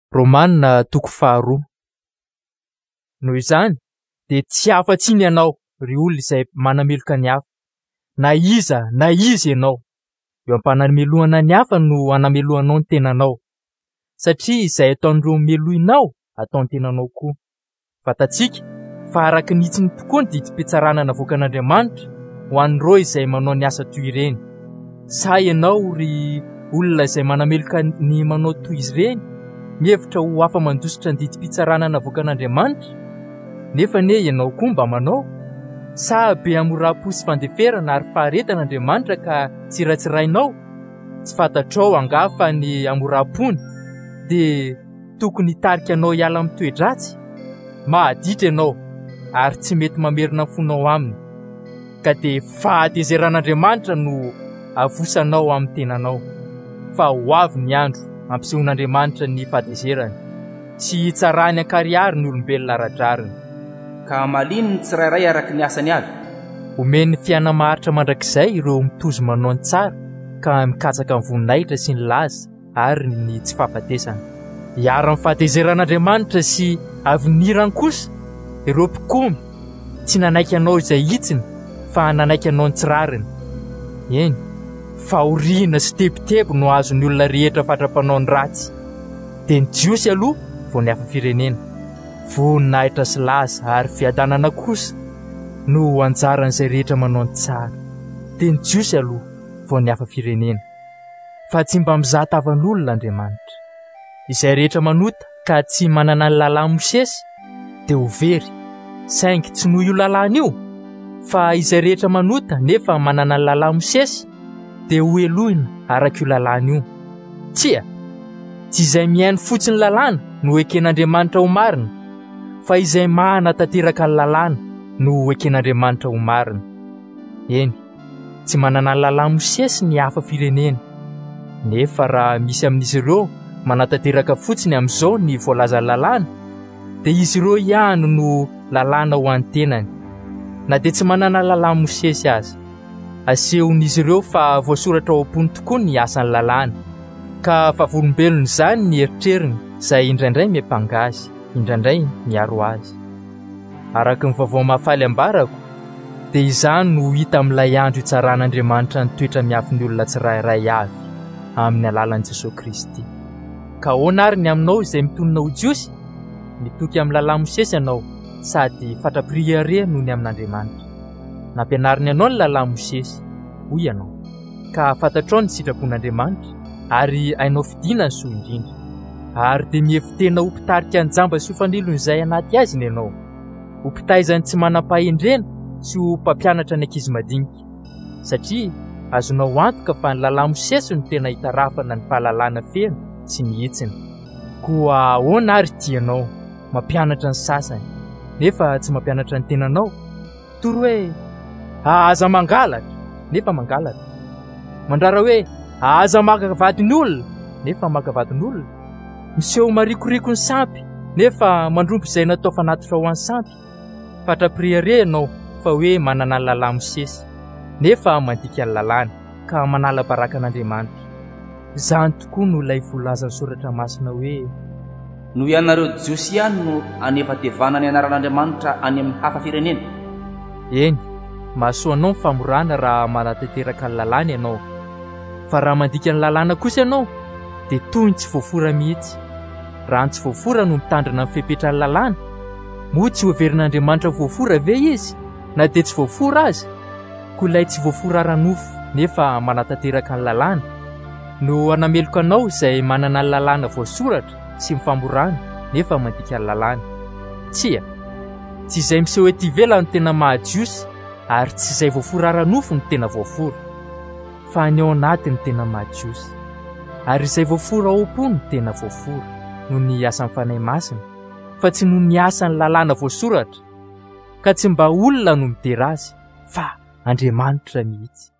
Romanina 2:2. Noho izany dia tsy afa-tsiny ianao ry olona izay manameloka ny hafa, na iza ianao. Eo am-panamelohana ny hafa no anamelohanao ny tenanao, satria izay ataon'ireo melohinao ataony tenanao koa. Fantatsika fa araka nitsiny tokoa ny didi-pitsarana navoaka an'Andriamanitra ho an'ireo izay manao ny asa toy ireny. Sa ianao ry olona izay manameloka ny manao toy izy ireny mihevitra ho afa-mandositra ny didi-pitsarana navoaka an'Andriamanitra? Nefa ne ianao koa mba manao? Sa be amorapo sy fandeferana ary faharetan'Andriamanitra ka tsiratsirainao? Tsy fantatrao anga fa ny amorapony dia tokony hitarika anao hiala amin'ny toe-dratsy? Mahaditra ianao ary tsy mety mamerina ny fonao aminy, ka dia fahatezeran'Andriamanitra no avosanao amin'ny tenanao. Fa ho avy ny andro ampisehoan'Andriamanitra ny fahatezerany sy hitsarany an-kariary ny olombelona ara-drariny. Ka maliny ny tsirairay araka ny asany avy. Omeny fiaina maharitra mandrakizay ireo mitozo manao ny tsara ka mikatsaka ny voninahitra sy ny laza ary ny tsy fahafatesana. Hiara amin'ny fahatezeran'Andriamanitra sy avenirany kosa ireo mpikomy tsy nanaiky anao izay hitsiny fa nanaiky anao ny tsirariny. Eny, fahoriana sy tebotebo no azon'ny olona rehetra fatra-panao ny ratsy. Dia ny jiosy aloha vao ny hafa firenena, voninahitra sy laza ary fiadanana kosa no anjaran'izay rehetra manao ny tsara. Dia ny jiosy aloha vao ny hafa firenena, fa tsy mba mizaha tavan'olona Andriamanitra. Izay rehetra manota ka tsy manana ny lalàna mosesy dia ho very, saingy tsy noho io lalàna io. Fa izay rehetra manota nefa manana ny lalàna mosesy dia ho elohina araka io lalàna io. Tsia, tsy izay mihaino fotsiny lalàna no eken'Andriamanitra ho marina, fa izay mahanatanteraka ny lalàna no eken'Andriamanitra ho marina. Eny, tsy manana ny lalàna mosesy ny hafa firenena, nefa raha misy amin'izy ireo manatanteraka fotsiny amin'izao ny voalaza lalàna, dia izy ireo ihany no lalàna ho an'ny tenany. Na dia tsy manana lalàna mosesy aza, asehon'izy ireo fa voasoratra ao am-pony tokoa ny asan'ny lalàna, ka vavolombelona izany ny eritreriny izay indraindray miampanga azy, indraindray miaro azy. Araka ny vaovao mahafaly ambarako dia izany no hita amin'ilay andro hitsaran'Andriamanitra ny toetra miafin'ny olona tsirairay avy amin'ny alalan'i Jesosy Kristy. Ka ahoana ary ny aminao izay mitonona ho jiosy? Mitoky amin'ny lalàna mosesy ianao sady fatra-priere noho ny amin'Andriamanitra. Nampianariny ianao ny lalàna mosesy, hoy ianao, ka fantatrao ny sitrapon'Andriamanitra ary hainao fidina ny soa indrindra. Ary dia mihevitena ho mpitarika ny jamba sy ho fanilony izay anaty azy ianao, ho mpitaizany tsy manam-pahendrena sy ho mpampianatra ny ankizy madinika. Satria azonao antoka fa ny lalàna mosesy no tena hitarafana ny fahalalana feno sy ny hetsiny. Koa ahoana ary tianao mampianatra ny sasany nefa tsy mampianatra ny tenanao? Tory hoe aza mangalatra nefa mangalatra, mandrara hoe aza maka vadiny olona nefa maka vadiny olona, miseho marikoriko ny sampy nefa mandrompo izay natao fanatitra ho an'ny sampy. Fatra-priere ianao fa hoe manana ny lalàna mosesy nefa mandika ny lalàna ka manala baraka an'Andriamanitra. Izany tokoa no ilay voalazan'ny soratra masina hoe no ianareo jiosy ihany no anevatevana ny anaran'Andriamanitra any amin'ny hafa firenena. Eny, mahasoa anao ny famorana raha manatanteraka ny lalàna ianao, fa raha mandika ny lalàna kosa ianao dia toy ny tsy voafora mihitsy. Raha ny tsy voafora no mitandrina amin'ny fepetra ny lalàna, moa tsy hoaverin'Andriamanitra voafora ve izy? Na dia tsy voafora aza, koa ilay tsy voafora ara-nofo nefa manatanteraka ny lalàna no anameloka anao izay manana ny lalàna voasoratra sy mifamorana nefa mandika ny lalàna. Tsia, tsy izay miseho ety ivelany no tena mahajiosy ary tsy izay voafora ara-nofo no tena voafora, fa ny ao anatiny tena mahajiosy. Ary izay voafora ao am-po no tena voafora noho ny asan'ny fanahy masina, fa tsy noho ny asan'ny lalàna voasoratra. Ka tsy mba olona no midera azy, fa Andriamanitra mihitsy.